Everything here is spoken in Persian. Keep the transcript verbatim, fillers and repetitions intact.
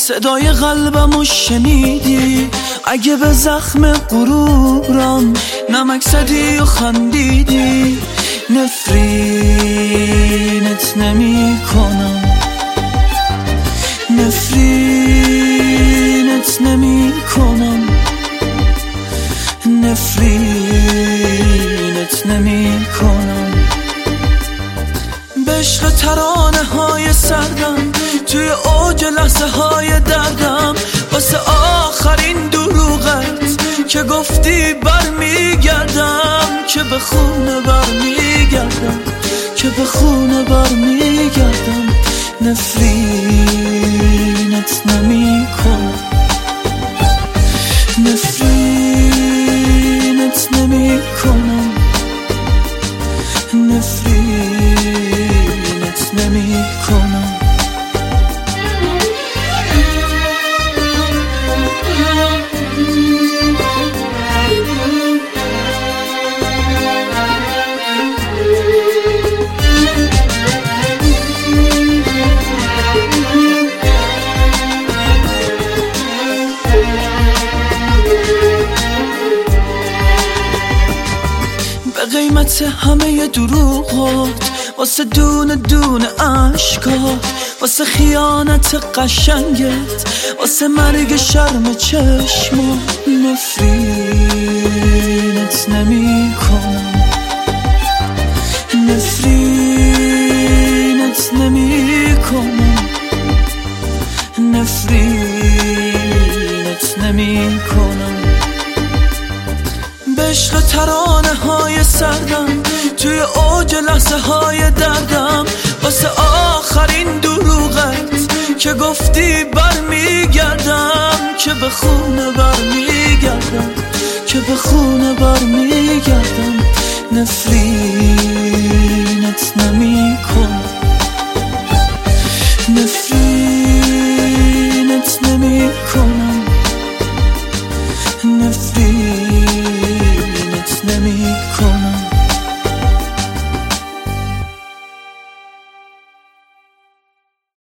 صدای قلبمو شنیدی، اگه به زخم غرورم نمک زدی و خندیدی، نفرینت نمی کنم، نفرینت نمی کنم، نفرینت نمی کنم. به عشق ترانه های سردم توی اوج لحظه های دردم، واسه آخرین دروغت که گفتی برمیگردم، که به خونه برمیگردم، که به خونه برمیگردم. نفرینت نمی کنم، نفرینت نمی کنم، نفرینت نمی کنم. به قیمت همه دروغات، واسه دونه دونه عشقات، واسه خیانت قشنگت، واسه مرگ شرم چشمات، نفرینت نمی کنم، نفرینت نمی کنم، نفرینت نمی کنم. به عشق ترانه های سردم توی اوج لحظه های دردم، واسه آخرین دروغت که گفتی برمیگردم، که به خونه برمیگردم، که به خونه برمیگردم. نفرینت نمی کنم.